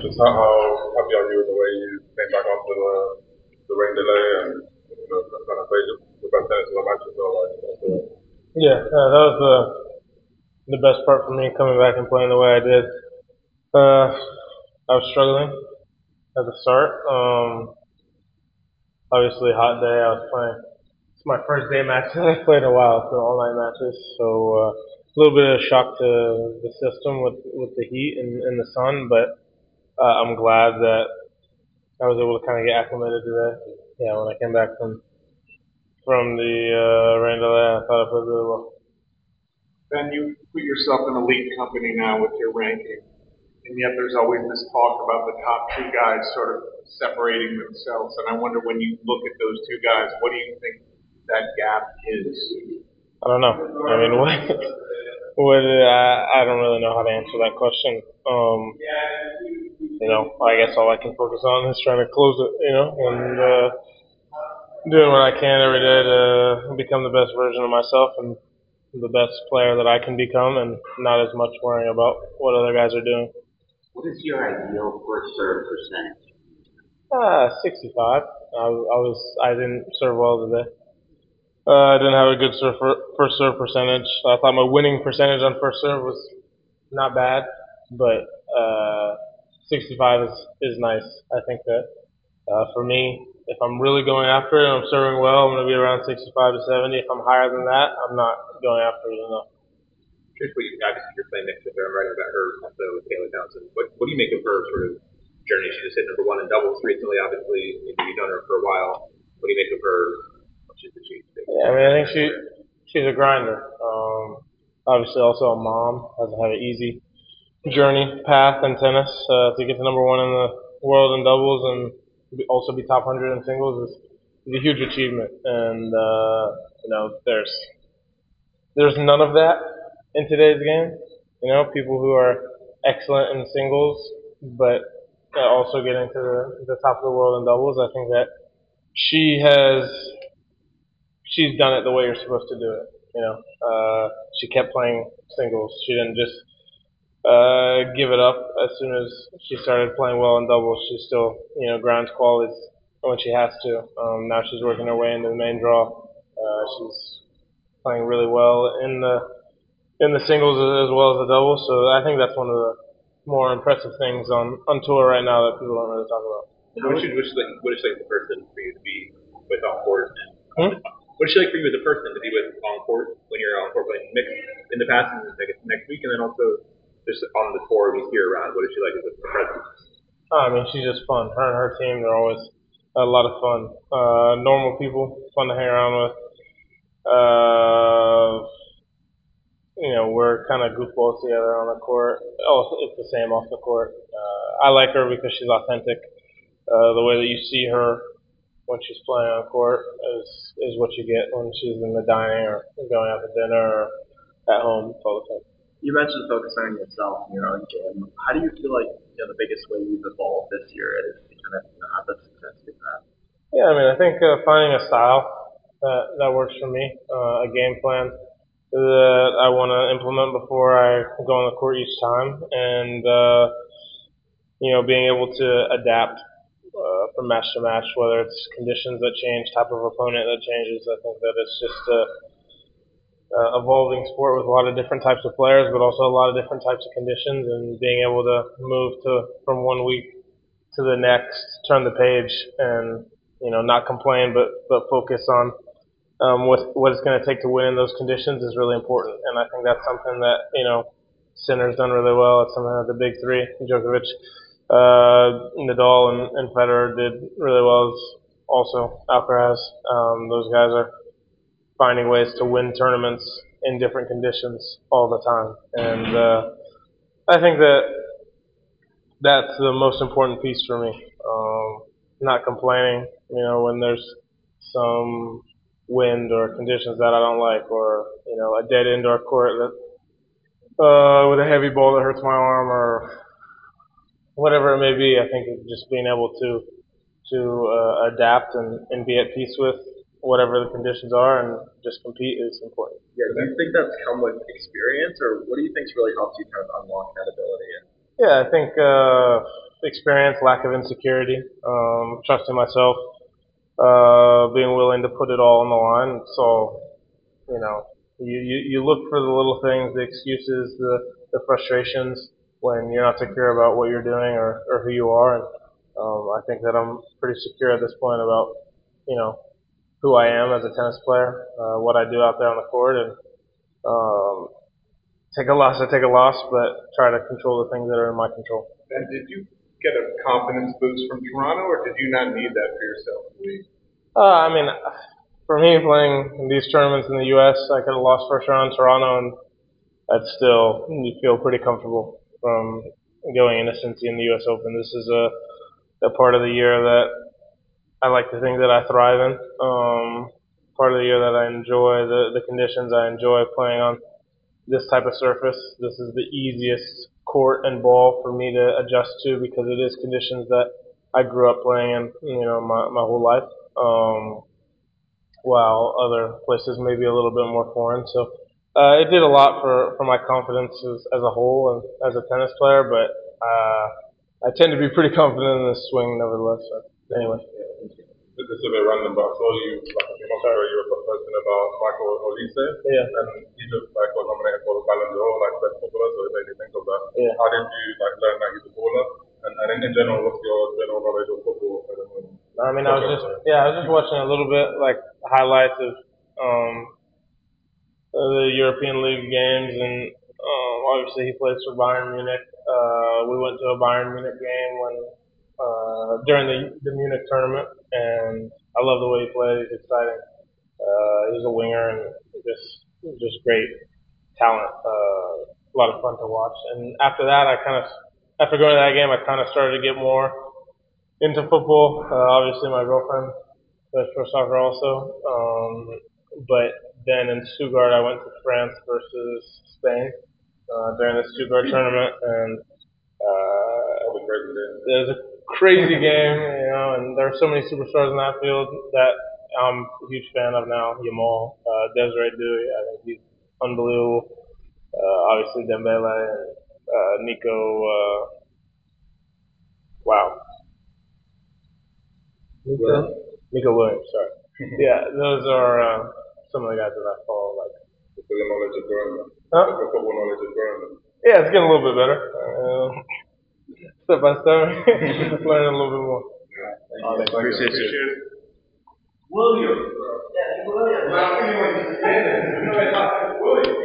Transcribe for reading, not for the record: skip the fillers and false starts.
Just how happy are you with the way you came back after the rain delay and kind of played the best tennis of the match as well? Yeah, that was the best part for me coming back and playing the way I did. Uh, I was struggling at the start. Obviously, hot day. I was playing. It's my first day match that I played in a while, so all night matches. So a little bit of shock to the system with the heat and the sun, but I'm glad that I was able to kind of get acclimated today. Yeah, when I came back from the rain delay, I thought I played really well. Ben, you put yourself in elite company now with your ranking, and yet there's always this talk about the top two guys sort of separating themselves. And I wonder when you look at those two guys, what do you think that gap is? I don't know. I mean, I don't really know how to answer that question. I guess all I can focus on is trying to close it, and doing what I can every day to become the best version of myself and the best player that I can become, and not as much worrying about what other guys are doing. What is your ideal first serve percentage? 65. I didn't serve well today. I didn't have a good first serve percentage. I thought my winning percentage on first serve was not bad, but 65 is nice. I think that for me, if I'm really going after it and I'm serving well, I'm going to be around 65 to 70. If I'm higher than that, I'm not going after it enough. Curious what obviously you're playing next to her. I'm writing about her also with Taylor Townsend. What do you make of her sort of journey? She just hit number one in doubles recently. Obviously, you've known her for a while. What do you make of her? What she's achieved? Yeah, I mean, I think she's a grinder. Obviously, also a mom, hasn't had an easy journey path in tennis. To get to number one in the world in doubles and also be top 100 in singles is a huge achievement. And there's none of that in today's game. People who are excellent in singles, but also getting to the top of the world in doubles. I think that she has she's done it the way you're supposed to do it. She kept playing singles. She didn't just give it up as soon as she started playing well in doubles. She still, grounds qualities when she has to. Now she's working her way into the main draw. She's playing really well in the singles as well as the doubles. So I think that's one of the more impressive things on tour right now that people don't really talk about. What is she like the person for you to be with on court? Hmm? What is she like for you as a person to be with on court when you're on court playing mixed in the past and next week, and then also just on the tour when you see her around? What is she like as a presence? I mean, she's just fun. Her and her team, they're always a lot of fun. Normal people, fun to hang around with. We're kind of goofballs together on the court. Oh, it's the same off the court. I like her because she's authentic. The way that you see her when she's playing on court is what you get when she's in the dining or going out to dinner or at home all the time. You mentioned focusing on yourself and your own game. How do you feel like the biggest way you've evolved this year is to kind of have the success with that? Yeah, I mean, I think finding a style that works for me, a game plan that I want to implement before I go on the court each time, and being able to adapt from match to match, whether it's conditions that change, type of opponent that changes. I think that it's just a evolving sport with a lot of different types of players, but also a lot of different types of conditions, and being able to move from one week to the next, turn the page, and not complain, but focus on what it's going to take to win in those conditions is really important. And I think that's something that Sinner's done really well. It's something that the big three, Djokovic, Nadal, and Federer did really well. Also, Alcaraz. Those guys are finding ways to win tournaments in different conditions all the time. And I think that that's the most important piece for me. Not complaining, when there's some wind or conditions that I don't like, or a dead indoor court that with a heavy ball that hurts my arm, or whatever it may be. I think just being able to adapt and be at peace with whatever the conditions are and just compete is important. Yeah, do you think that's come with experience, or what do you think's really helped you kind of unlock that ability? Yeah, I think experience, lack of insecurity, trusting myself, being willing to put it all on the line. So, you look for the little things, the excuses, the frustrations when you're not secure about what you're doing or who you are. And I think that I'm pretty secure at this point about, who I am as a tennis player, what I do out there on the court, and take a loss, I take a loss, but try to control the things that are in my control. And did you get a confidence boost from Toronto, or did you not need that for yourself to leave? I mean, for me, playing in these tournaments in the U.S., I could have lost first round in Toronto, and that's still, you feel pretty comfortable from going into Cincy in the U.S. Open. This is a part of the year that I like to think that I thrive in. Part of the year that I enjoy the conditions. I enjoy playing on this type of surface. This is the easiest court and ball for me to adjust to because it is conditions that I grew up playing in, my whole life. While other places may be a little bit more foreign. So it did a lot for my confidence as a whole and as a tennis player, but I tend to be pretty confident in the swing nevertheless. So anyway. This is a bit random, but I saw you like a few months ago. You were posting about Michael Olise, and he just got nominated for the Ballon d'Or, best footballer. So it made me think of that. Yeah. How did you learn that he's a baller? And in general, what's your general knowledge of football at the moment? I mean, I was just watching a little bit highlights of the European League games, and obviously he plays for Bayern Munich. We went to a Bayern Munich game during the Munich tournament, and I love the way he plays. He's exciting. He's a winger and just great talent. A lot of fun to watch. And after that, after going to that game, I kind of started to get more into football. Obviously, my girlfriend plays pro soccer also. But then in Stuttgart, I went to France versus Spain during the Stuttgart tournament, and it was a crazy game, and there are so many superstars in that field that I'm a huge fan of now. Yamal, Desiree Dewey, I think he's unbelievable. Obviously Dembele and Nico. Nico Williams, sorry. Yeah, those are some of the guys that I follow. The knowledge is growing. Huh? The football knowledge is growing. Yeah, it's getting a little bit better. Step by step, learning a little bit more. Appreciate it. Will your